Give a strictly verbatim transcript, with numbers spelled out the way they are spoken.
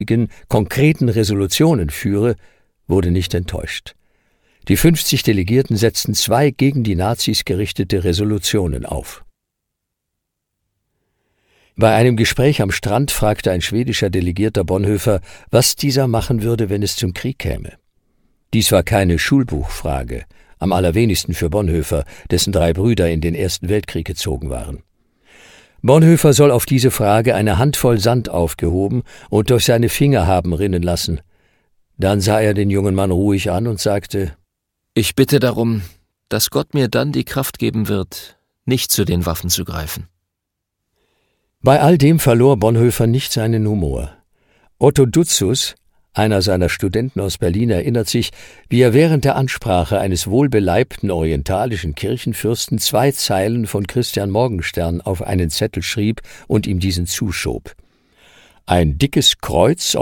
konkreten Resolutionen führe, wurde nicht enttäuscht. Die fünfzig Delegierten setzten zwei gegen die Nazis gerichtete Resolutionen auf. Bei einem Gespräch am Strand fragte ein schwedischer Delegierter Bonhoeffer, was dieser machen würde, wenn es zum Krieg käme. Dies war keine Schulbuchfrage, am allerwenigsten für Bonhoeffer, dessen drei Brüder in den Ersten Weltkrieg gezogen waren. Bonhoeffer soll auf diese Frage eine Handvoll Sand aufgehoben und durch seine Finger haben rinnen lassen. Dann sah er den jungen Mann ruhig an und sagte: »Ich bitte darum, dass Gott mir dann die Kraft geben wird, nicht zu den Waffen zu greifen.« Bei all dem verlor Bonhoeffer nicht seinen Humor. Otto Dutzus, einer seiner Studenten aus Berlin, erinnert sich, wie er während der Ansprache eines wohlbeleibten orientalischen Kirchenfürsten zwei Zeilen von Christian Morgenstern auf einen Zettel schrieb und ihm diesen zuschob. Ein dickes Kreuz